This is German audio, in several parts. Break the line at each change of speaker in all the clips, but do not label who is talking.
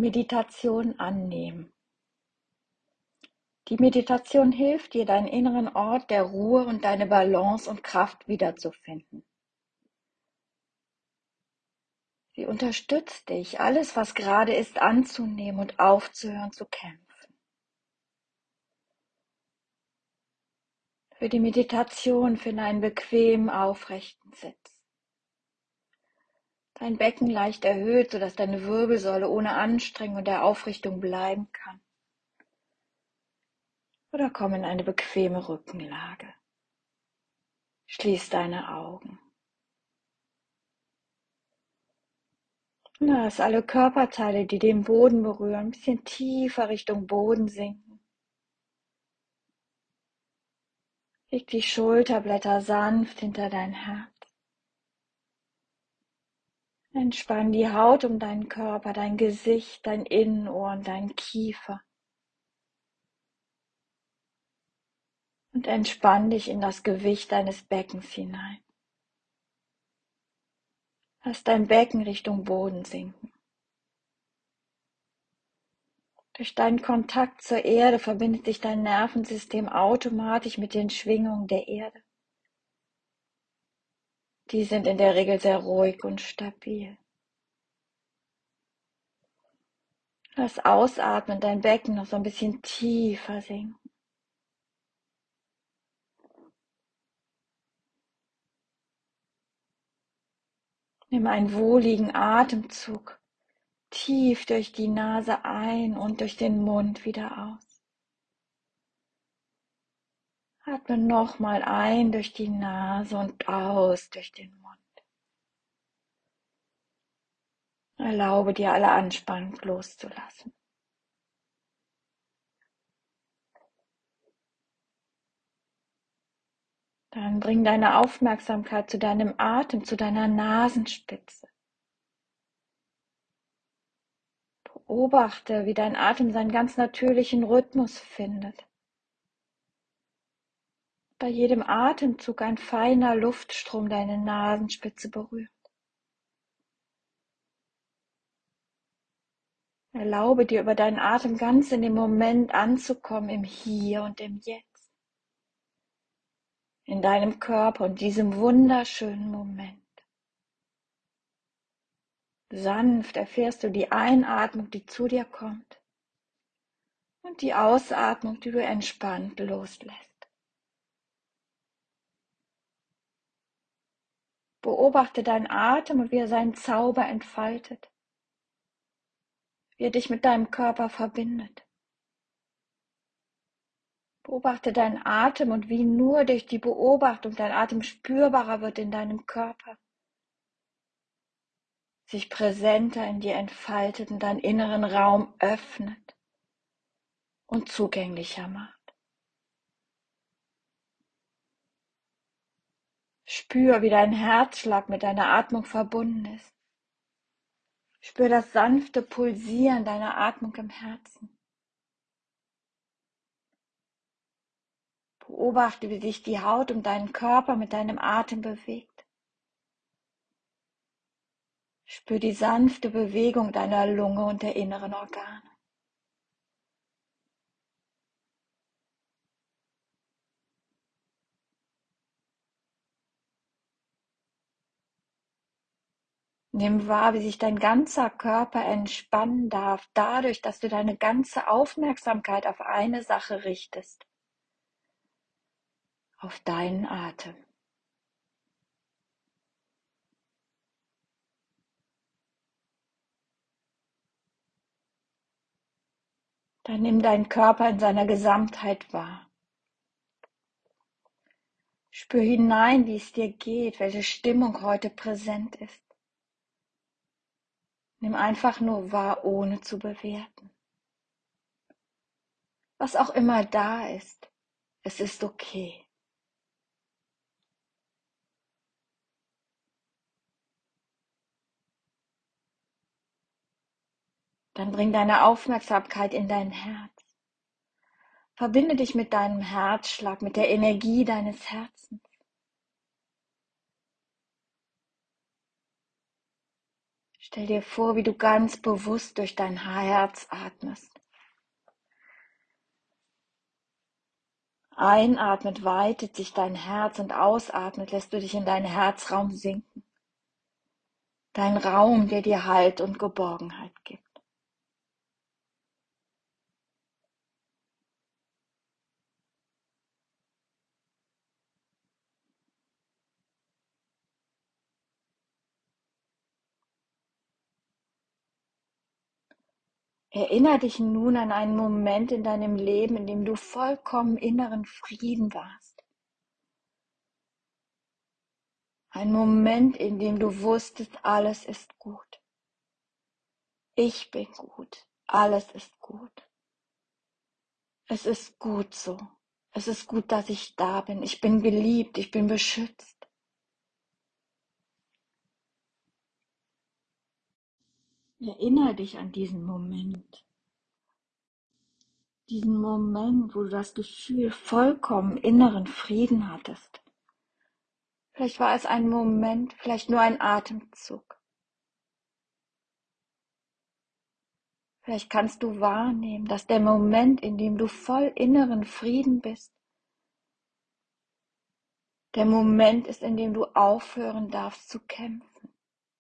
Meditation annehmen. Die Meditation hilft dir, deinen inneren Ort der Ruhe und deine Balance und Kraft wiederzufinden. Sie unterstützt dich, alles, was gerade ist, anzunehmen und aufzuhören zu kämpfen. Für die Meditation finde einen bequemen, aufrechten Sitz. Dein Becken leicht erhöht, sodass deine Wirbelsäule ohne Anstrengung und der Aufrichtung bleiben kann. Oder komm in eine bequeme Rückenlage. Schließ deine Augen. Lass alle Körperteile, die den Boden berühren, ein bisschen tiefer Richtung Boden sinken. Leg die Schulterblätter sanft hinter dein Herz. Entspann die Haut um deinen Körper, dein Gesicht, dein Innenohr und deinen Kiefer. Und entspann dich in das Gewicht deines Beckens hinein. Lass dein Becken Richtung Boden sinken. Durch deinen Kontakt zur Erde verbindet sich dein Nervensystem automatisch mit den Schwingungen der Erde. Die sind in der Regel sehr ruhig und stabil. Lass ausatmen, dein Becken noch so ein bisschen tiefer sinken. Nimm einen wohligen Atemzug tief durch die Nase ein und durch den Mund wieder aus. Atme nochmal ein durch die Nase und aus durch den Mund. Erlaube dir, alle Anspannung loszulassen. Dann bring deine Aufmerksamkeit zu deinem Atem, zu deiner Nasenspitze. Beobachte, wie dein Atem seinen ganz natürlichen Rhythmus findet. Bei jedem Atemzug ein feiner Luftstrom deine Nasenspitze berührt. Erlaube dir, über deinen Atem ganz in dem Moment anzukommen, im Hier und im Jetzt. In deinem Körper und diesem wunderschönen Moment. Sanft erfährst du die Einatmung, die zu dir kommt, und die Ausatmung, die du entspannt loslässt. Beobachte deinen Atem und wie er seinen Zauber entfaltet, wie er dich mit deinem Körper verbindet. Beobachte deinen Atem und wie nur durch die Beobachtung dein Atem spürbarer wird in deinem Körper, sich präsenter in dir entfaltet und deinen inneren Raum öffnet und zugänglicher macht. Spür, wie dein Herzschlag mit deiner Atmung verbunden ist. Spür das sanfte Pulsieren deiner Atmung im Herzen. Beobachte, wie sich die Haut um deinen Körper mit deinem Atem bewegt. Spür die sanfte Bewegung deiner Lunge und der inneren Organe. Nimm wahr, wie sich dein ganzer Körper entspannen darf, dadurch, dass du deine ganze Aufmerksamkeit auf eine Sache richtest, auf deinen Atem. Dann nimm deinen Körper in seiner Gesamtheit wahr. Spür hinein, wie es dir geht, welche Stimmung heute präsent ist. Nimm einfach nur wahr, ohne zu bewerten. Was auch immer da ist, es ist okay. Dann bring deine Aufmerksamkeit in dein Herz. Verbinde dich mit deinem Herzschlag, mit der Energie deines Herzens. Stell dir vor, wie du ganz bewusst durch dein Herz atmest. Einatmet weitet sich dein Herz und ausatmet lässt du dich in deinen Herzraum sinken. Dein Raum, der dir Halt und Geborgenheit gibt. Erinnere dich nun an einen Moment in deinem Leben, in dem du vollkommen inneren Frieden warst. Ein Moment, in dem du wusstest, alles ist gut. Ich bin gut. Alles ist gut. Es ist gut so. Es ist gut, dass ich da bin. Ich bin geliebt. Ich bin beschützt. Erinnere dich an diesen Moment. Diesen Moment, wo du das Gefühl vollkommen inneren Frieden hattest. Vielleicht war es ein Moment, vielleicht nur ein Atemzug. Vielleicht kannst du wahrnehmen, dass der Moment, in dem du voll inneren Frieden bist, der Moment ist, in dem du aufhören darfst zu kämpfen.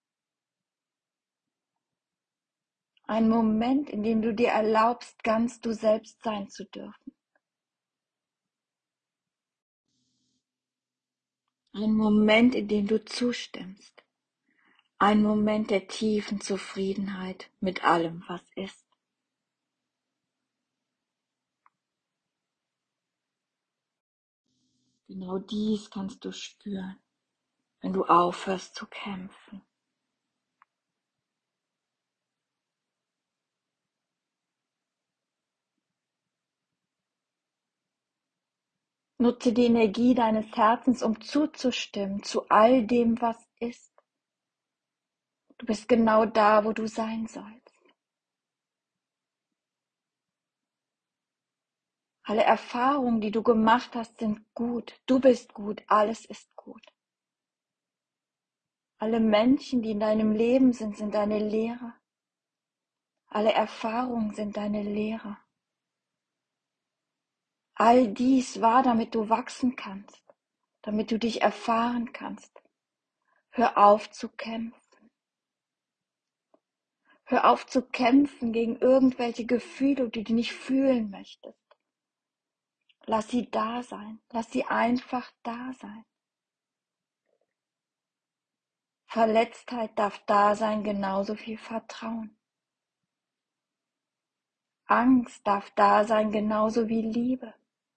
Ein Moment, in dem du dir erlaubst, ganz du selbst sein zu dürfen. Ein Moment, in dem du zustimmst. Ein Moment der tiefen Zufriedenheit mit allem, was ist. Genau dies kannst du spüren, wenn du aufhörst zu kämpfen. Nutze die Energie deines Herzens, um zuzustimmen zu all dem, was ist. Du bist genau da, wo du sein sollst. Alle Erfahrungen, die du gemacht hast, sind gut. Du bist gut. Alles ist gut. Alle Menschen, die in deinem Leben sind, sind deine Lehrer. Alle Erfahrungen sind deine Lehrer. All dies war, damit du wachsen kannst, damit du dich erfahren kannst. Hör auf zu kämpfen. Hör auf zu kämpfen gegen irgendwelche Gefühle, die du nicht fühlen möchtest. Lass sie da sein. Lass sie einfach da sein. Verletztheit darf da sein, genauso wie Vertrauen. Angst darf da sein, genauso wie Liebe.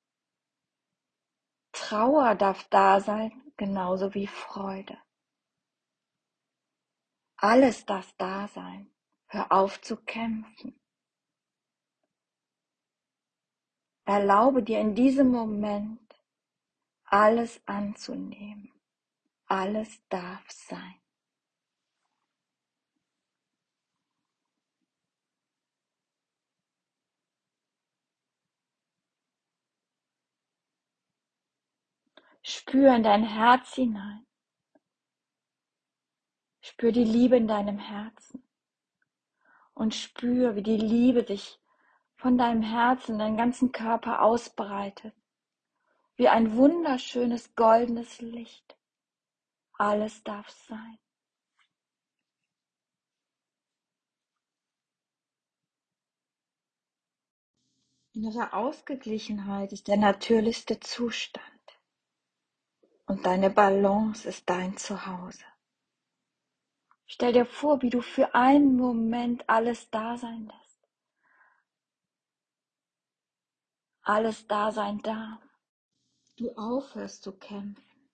Trauer darf da sein, genauso wie Freude. Alles darf da sein. Hör auf zu kämpfen. Erlaube dir in diesem Moment, alles anzunehmen. Alles darf sein. Spür in dein Herz hinein. Spür die Liebe in deinem Herzen. Und spür, wie die Liebe sich von deinem Herzen, deinen ganzen Körper ausbreitet. Wie ein wunderschönes goldenes Licht. Alles darf sein. Innere Ausgeglichenheit ist der natürlichste Zustand. Und deine Balance ist dein Zuhause. Stell dir vor, wie du für einen Moment alles da sein lässt. Alles da sein darf. Du aufhörst zu kämpfen.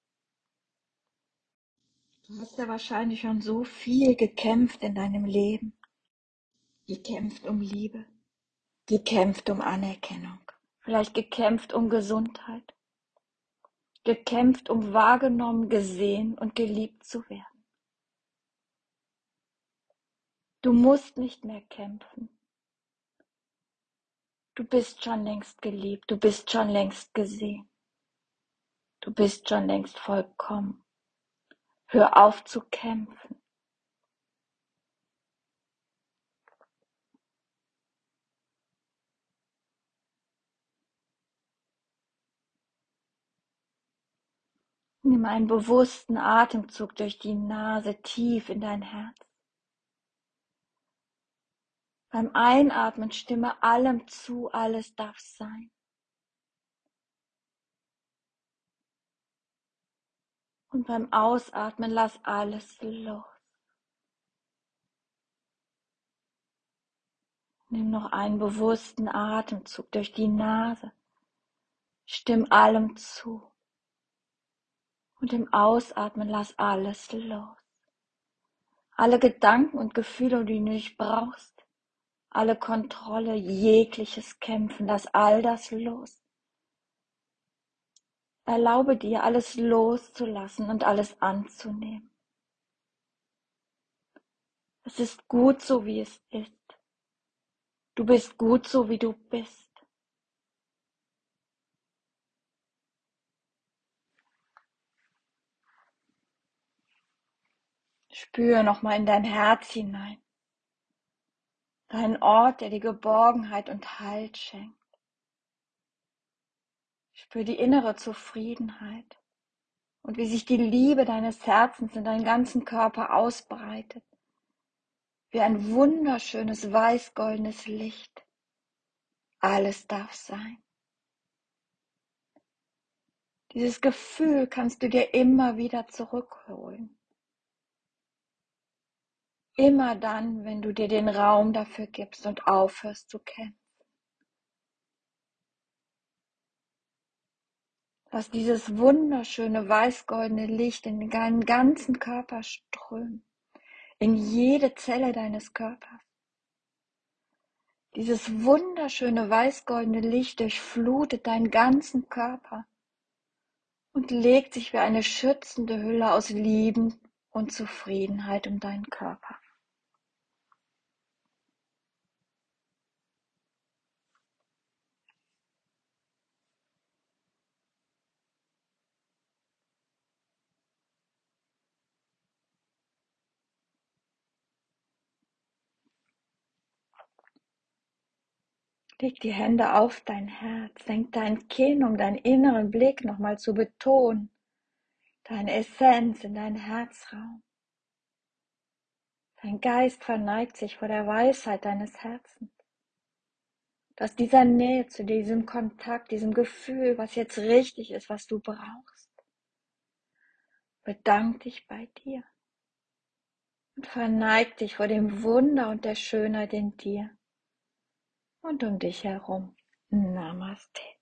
Du hast ja wahrscheinlich schon so viel gekämpft in deinem Leben. Gekämpft um Liebe. Gekämpft um Anerkennung. Vielleicht gekämpft um Gesundheit. Gekämpft um wahrgenommen, gesehen und geliebt zu werden. Du musst nicht mehr kämpfen. Du bist schon längst geliebt, du bist schon längst gesehen. Du bist schon längst vollkommen. Hör auf zu kämpfen. Nimm einen bewussten Atemzug durch die Nase tief in dein Herz. Beim Einatmen stimme allem zu, alles darf sein. Und beim Ausatmen lass alles los. Nimm noch einen bewussten Atemzug durch die Nase. Stimm allem zu. Und im Ausatmen lass alles los. Alle Gedanken und Gefühle, die du nicht brauchst. Alle Kontrolle, jegliches Kämpfen, lass all das los. Erlaube dir, alles loszulassen und alles anzunehmen. Es ist gut so, wie es ist. Du bist gut so, wie du bist. Spüre nochmal in dein Herz hinein. Dein Ort, der dir Geborgenheit und Halt schenkt. Spür die innere Zufriedenheit und wie sich die Liebe deines Herzens in deinen ganzen Körper ausbreitet. Wie ein wunderschönes weiß-goldenes Licht. Alles darf sein. Dieses Gefühl kannst du dir immer wieder zurückholen. Immer dann, wenn du dir den Raum dafür gibst und aufhörst zu kämpfen. Lass dieses wunderschöne weiß-goldene Licht in deinen ganzen Körper strömen. In jede Zelle deines Körpers. Dieses wunderschöne weiß-goldene Licht durchflutet deinen ganzen Körper und legt sich wie eine schützende Hülle aus Liebe und Zufriedenheit um deinen Körper. Leg die Hände auf dein Herz, senk dein Kinn, um deinen inneren Blick nochmal zu betonen, deine Essenz in deinen Herzraum. Dein Geist verneigt sich vor der Weisheit deines Herzens. Aus dieser Nähe zu diesem Kontakt, diesem Gefühl, was jetzt richtig ist, was du brauchst. Bedank dich bei dir und verneig dich vor dem Wunder und der Schönheit in dir und um dich herum. Namaste.